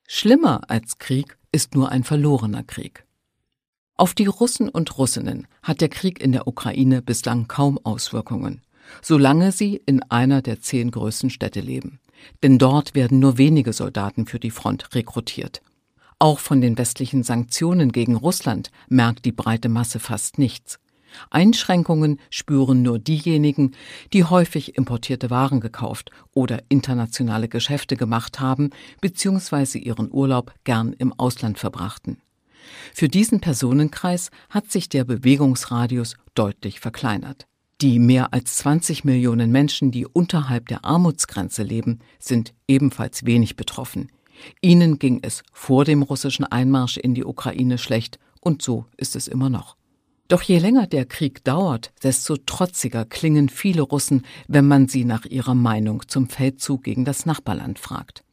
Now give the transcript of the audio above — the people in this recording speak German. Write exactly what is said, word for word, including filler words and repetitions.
Schlimmer als Krieg ist nur ein verlorener Krieg. Auf die Russen und Russinnen hat der Krieg in der Ukraine bislang kaum Auswirkungen, solange sie in einer der zehn größten Städte leben. Denn dort werden nur wenige Soldaten für die Front rekrutiert. Auch von den westlichen Sanktionen gegen Russland merkt die breite Masse fast nichts. Einschränkungen spüren nur diejenigen, die häufig importierte Waren gekauft oder internationale Geschäfte gemacht haben bzw. ihren Urlaub gern im Ausland verbrachten. Für diesen Personenkreis hat sich der Bewegungsradius deutlich verkleinert. Die mehr als zwanzig Millionen Menschen, die unterhalb der Armutsgrenze leben, sind ebenfalls wenig betroffen. Ihnen ging es vor dem russischen Einmarsch in die Ukraine schlecht und so ist es immer noch. Doch je länger der Krieg dauert, desto trotziger klingen viele Russen, wenn man sie nach ihrer Meinung zum Feldzug gegen das Nachbarland fragt.